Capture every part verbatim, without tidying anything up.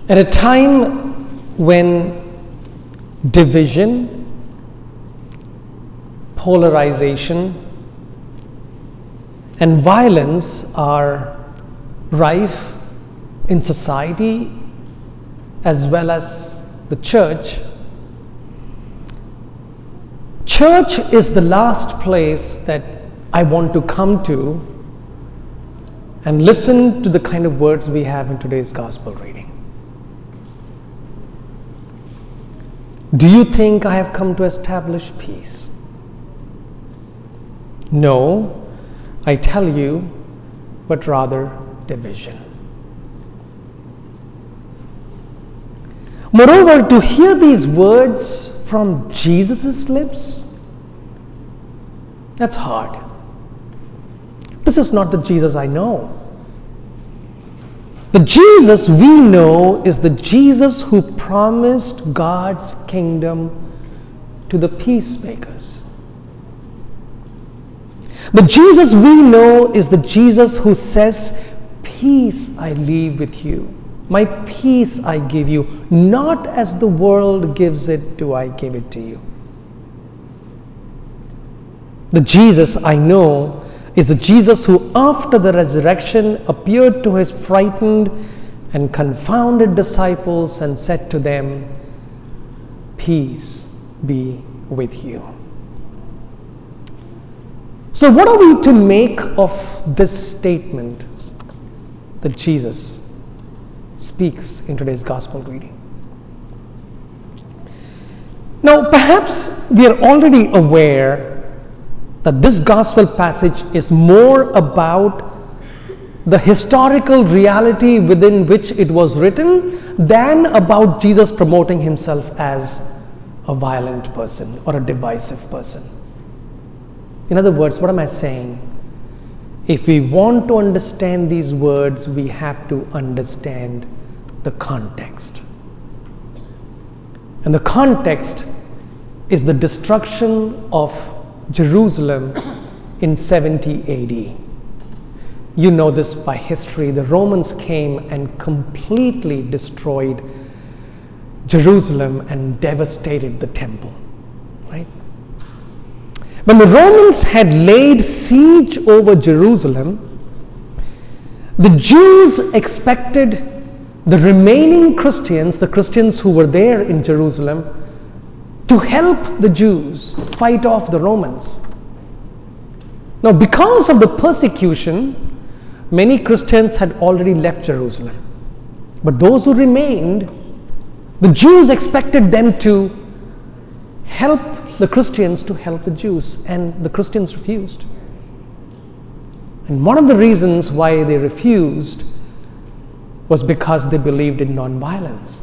At a time when division, polarization, and violence are rife in society as well as the church, church is the last place that I want to come to and listen to the kind of words we have in today's gospel reading. Do you think I have come to establish peace? No, I tell you, but rather division. Moreover, to hear these words from Jesus' lips, that's hard. This is not the Jesus I know. The Jesus we know is the Jesus who promised God's kingdom to the peacemakers. The Jesus we know is the Jesus who says, "Peace I leave with you. My peace I give you. Not as the world gives it, do I give it to you." The Jesus I know is the Jesus who, after the resurrection, appeared to his frightened and confounded disciples and said to them, "Peace be with you." So what are we to make of this statement that Jesus speaks in today's gospel reading? Now, perhaps we are already aware that this gospel passage is more about the historical reality within which it was written than about Jesus promoting himself as a violent person or a divisive person. In other words, what am I saying? If we want to understand these words, we have to understand the context. And the context is the destruction of Jerusalem in seventy A D. You know this by history. The Romans came and completely destroyed Jerusalem and devastated the temple. Right? When the Romans had laid siege over Jerusalem, the Jews expected the remaining Christians, the Christians who were there in Jerusalem, to help the Jews fight off the Romans. Now, because of the persecution, many Christians had already left Jerusalem. But those who remained, the Jews expected them to help the Christians to help the Jews, and the Christians refused. And one of the reasons why they refused was because they believed in non-violence.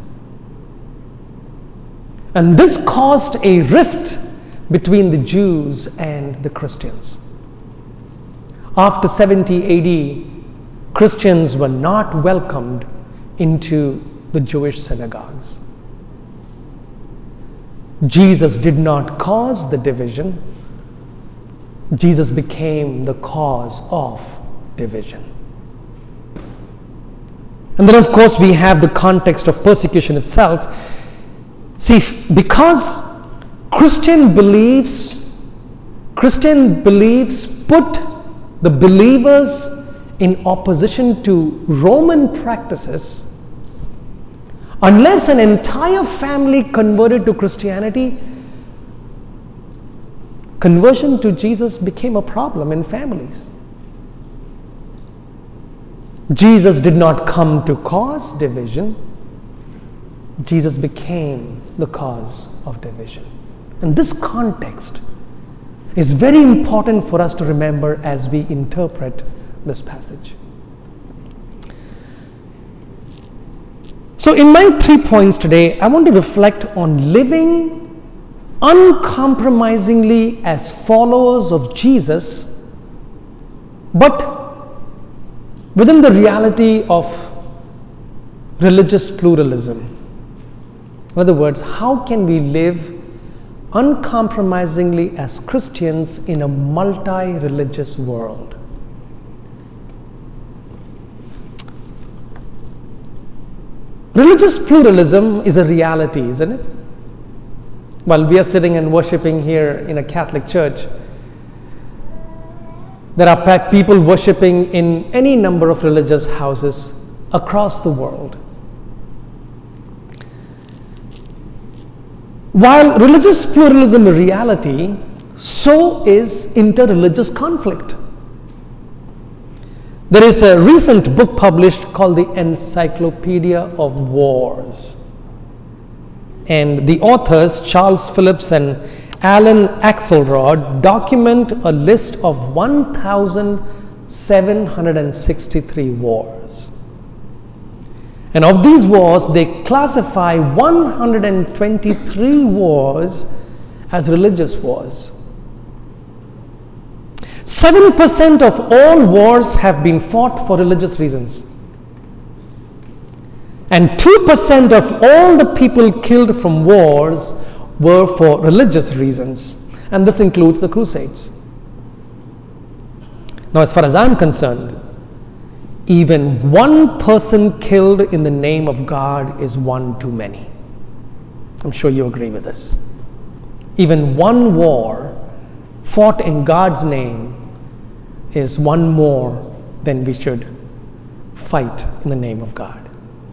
And this caused a rift between the Jews and the Christians. After seventy A D, Christians were not welcomed into the Jewish synagogues. Jesus did not cause the division. Jesus became the cause of division. And then, of course, we have the context of persecution itself. See, because Christian beliefs, Christian beliefs put the believers in opposition to Roman practices, unless an entire family converted to Christianity, conversion to Jesus became a problem in families. Jesus did not come to cause division. Jesus became the cause of division. And this context is very important for us to remember as we interpret this passage. So in my three points today, I want to reflect on living uncompromisingly as followers of Jesus, but within the reality of religious pluralism. In other words, how can we live uncompromisingly as Christians in a multi-religious world? Religious pluralism is a reality, isn't it? While we are sitting and worshipping here in a Catholic church, there are people worshipping in any number of religious houses across the world. While religious pluralism is a reality, so is interreligious conflict. There is a recent book published called the Encyclopedia of Wars. And the authors, Charles Phillips and Alan Axelrod, document a list of one thousand seven hundred sixty-three wars. And of these wars, they classify one hundred twenty-three wars as religious wars. seven percent of all wars have been fought for religious reasons. And two percent of all the people killed from wars were for religious reasons. And this includes the Crusades. Now, as far as I'm concerned, even one person killed in the name of God is one too many. I'm sure you agree with this. Even one war fought in God's name is one more than we should fight in the name of God.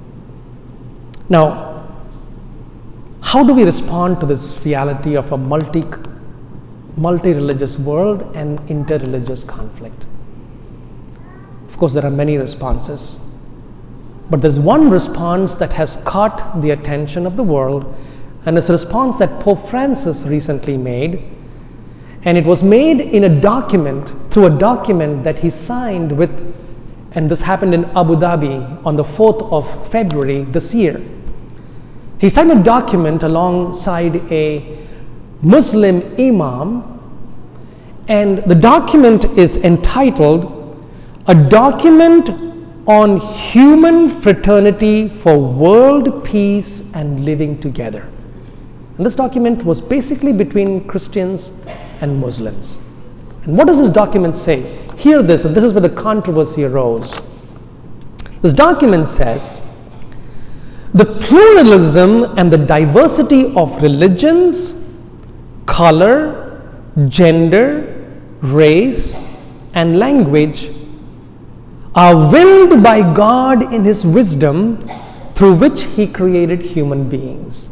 Now, how do we respond to this reality of a multi, multi-religious world and inter-religious conflict? Of course, there are many responses. But there's one response that has caught the attention of the world, and it's a response that Pope Francis recently made. And it was made in a document, through a document that he signed with, and this happened in Abu Dhabi on the fourth of February this year. He signed a document alongside a Muslim imam, and the document is entitled A Document on Human Fraternity for World Peace and Living Together. And this document was basically between Christians and Muslims. And what does this document say? Hear this, and this is where the controversy arose. This document says, the pluralism and the diversity of religions, color, gender, race, and language are willed by God in His wisdom through which He created human beings.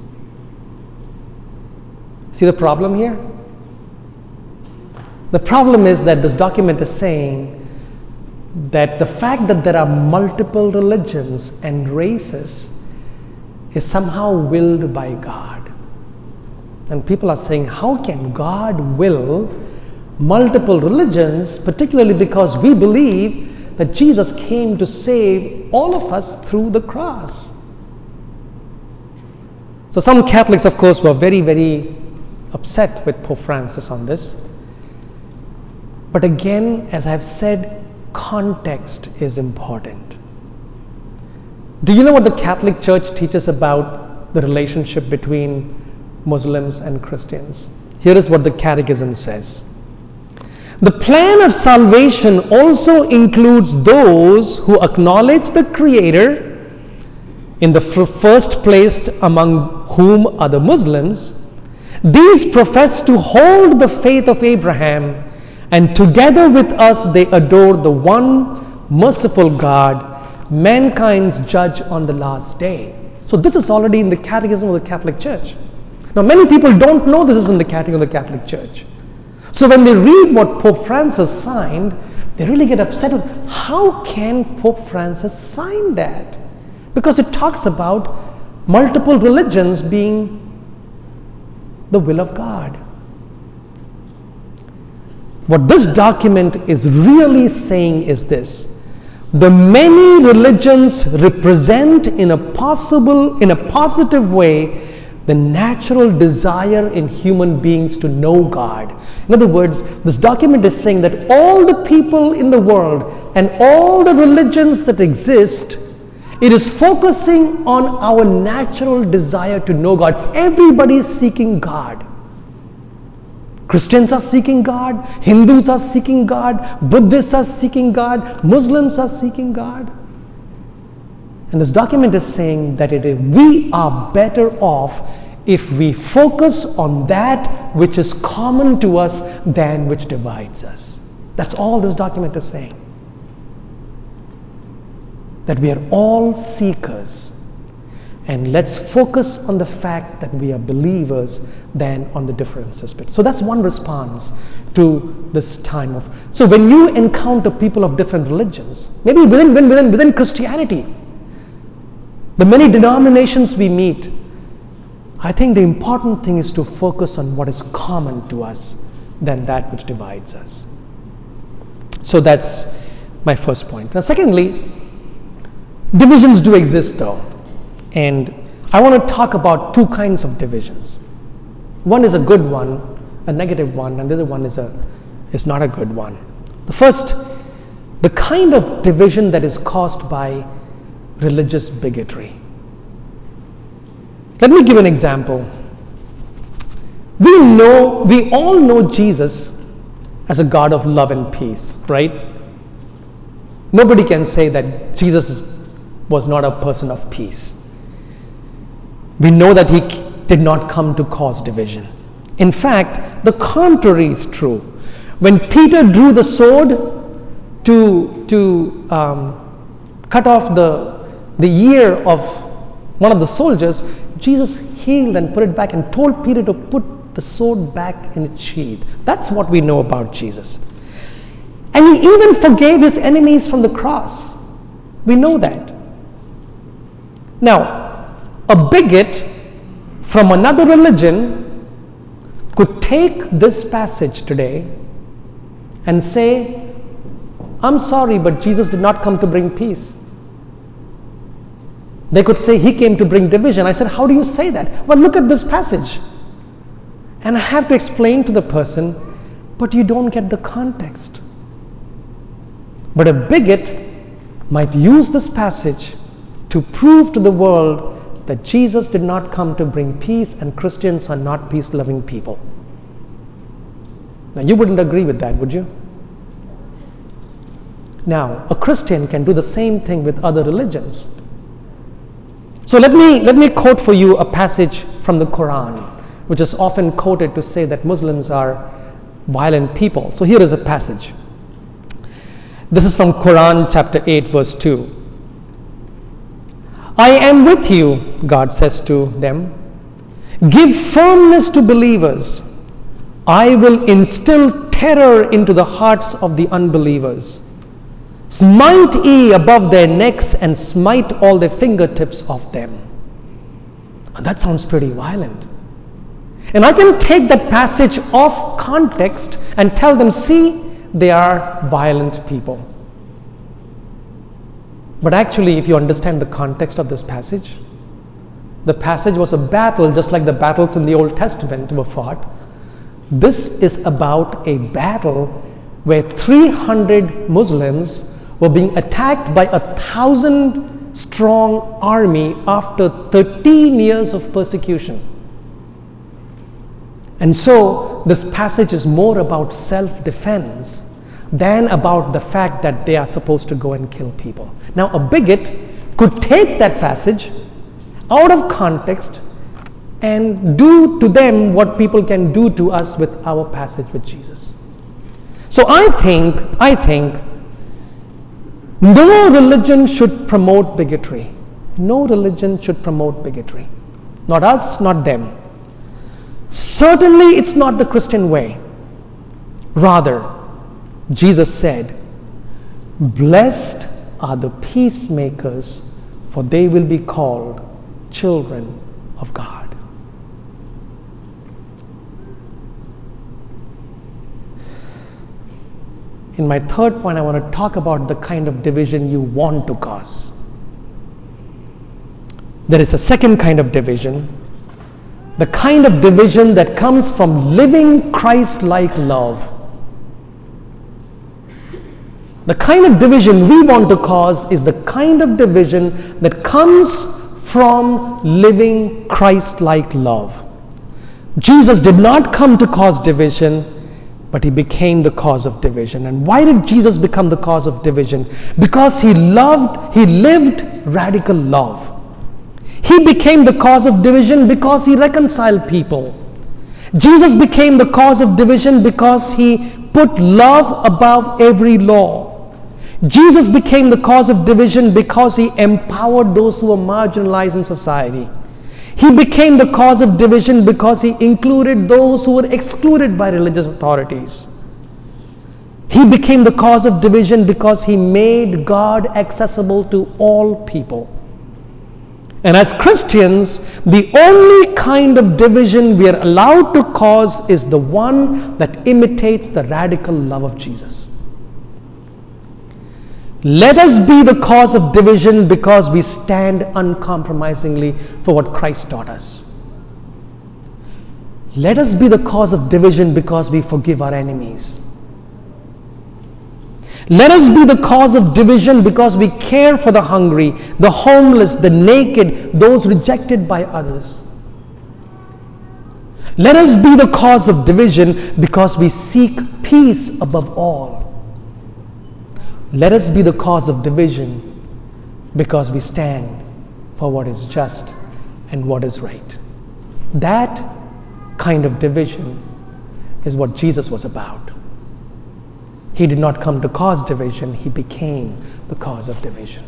See the problem here? The problem is that this document is saying that the fact that there are multiple religions and races is somehow willed by God. And people are saying, how can God will multiple religions, particularly because we believe that Jesus came to save all of us through the cross? So some Catholics, of course, were very, very upset with Pope Francis on this. But again, as I've said, context is important. Do you know what the Catholic Church teaches about the relationship between Muslims and Christians? Here is what the Catechism says. The plan of salvation also includes those who acknowledge the Creator, in the first place among whom are the Muslims. These profess to hold the faith of Abraham, and together with us they adore the one merciful God, mankind's judge on the last day. So this is already in the Catechism of the Catholic Church. Now many people don't know this is in the Catechism of the Catholic Church. So when they read what Pope Francis signed, they really get upset with, how can Pope Francis sign that? Because it talks about multiple religions being the will of God. What this document is really saying is this: the many religions represent in a possible, in a positive way, the natural desire in human beings to know God. In other words, this document is saying that all the people in the world and all the religions that exist, it is focusing on our natural desire to know God. Everybody is seeking God. Christians are seeking God, Hindus are seeking God, Buddhists are seeking God, Muslims are seeking God. And this document is saying that it is, we are better off if we focus on that which is common to us than which divides us. That's all this document is saying. That we are all seekers. And let's focus on the fact that we are believers than on the differences. So that's one response to this time of. So when you encounter people of different religions, maybe within within within Christianity, the many denominations we meet, I think the important thing is to focus on what is common to us than that which divides us. So that's my first point. Now, secondly, divisions do exist though. And I want to talk about two kinds of divisions. One is a good one, a negative one, and the other one is a is not a good one. The first, the kind of division that is caused by religious bigotry. Let me give an example. We know, we all know Jesus as a God of love and peace, right? Nobody can say that Jesus was not a person of peace. We know that he did not come to cause division. In fact, the contrary is true. When Peter drew the sword to, to um, cut off the, the ear of one of the soldiers, Jesus healed and put it back and told Peter to put the sword back in its sheath. That's what we know about Jesus. And he even forgave his enemies from the cross. We know that. Now, a bigot from another religion could take this passage today and say, I'm sorry, but Jesus did not come to bring peace. They could say he came to bring division. I said, how do you say that? Well, look at this passage. And I have to explain to the person, but you don't get the context. But a bigot might use this passage to prove to the world that Jesus did not come to bring peace and Christians are not peace-loving people. Now, you wouldn't agree with that, would you? Now, a Christian can do the same thing with other religions. So let me let me quote for you a passage from the Quran, which is often quoted to say that Muslims are violent people. So here is a passage. This is from Quran chapter eight, verse two. I am with you, God says to them. Give firmness to believers. I will instill terror into the hearts of the unbelievers. Smite ye above their necks and smite all their fingertips of them. And that sounds pretty violent. And I can take that passage off context and tell them, see, they are violent people. But actually, if you understand the context of this passage, the passage was a battle just like the battles in the Old Testament were fought. This is about a battle where three hundred Muslims were being attacked by a thousand strong army after thirteen years of persecution. And so this passage is more about self-defense than about the fact that they are supposed to go and kill people. Now, a bigot could take that passage out of context and do to them what people can do to us with our passage with Jesus. So I think, I think no religion should promote bigotry. No religion should promote bigotry. Not us, not them. Certainly it's not the Christian way. Rather, Jesus said, blessed are the peacemakers, for they will be called children of God. In my third point, I want to talk about the kind of division you want to cause. There is a second kind of division, the kind of division that comes from living Christ-like love. The kind of division we want to cause is the kind of division that comes from living Christ-like love. Jesus did not come to cause division, but he became the cause of division. And why did Jesus become the cause of division? Because he loved, he lived radical love. He became the cause of division because he reconciled people. Jesus became the cause of division because he put love above every law. Jesus became the cause of division because he empowered those who were marginalized in society. He became the cause of division because he included those who were excluded by religious authorities. He became the cause of division because he made God accessible to all people. And as Christians, the only kind of division we are allowed to cause is the one that imitates the radical love of Jesus. Let us be the cause of division because we stand uncompromisingly for what Christ taught us. Let us be the cause of division because we forgive our enemies. Let us be the cause of division because we care for the hungry, the homeless, the naked, those rejected by others. Let us be the cause of division because we seek peace above all. Let us be the cause of division because we stand for what is just and what is right. That kind of division is what Jesus was about. He did not come to cause division, he became the cause of division.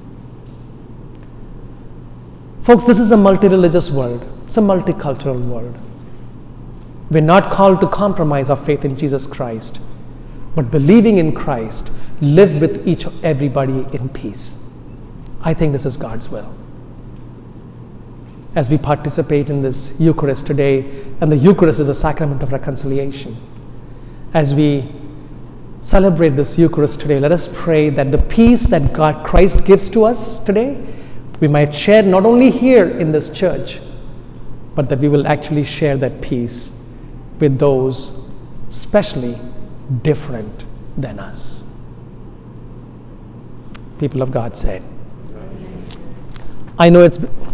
Folks, this is a multi-religious world. It's a multicultural world. We're not called to compromise our faith in Jesus Christ, but believing in Christ, live with each everybody in peace. I think this is God's will. As we participate in this Eucharist today, and the Eucharist is a sacrament of reconciliation. As we celebrate this Eucharist today, let us pray that the peace that God, Christ gives to us today, we might share not only here in this church, but that we will actually share that peace with those especially different than us. People of God said, I know it's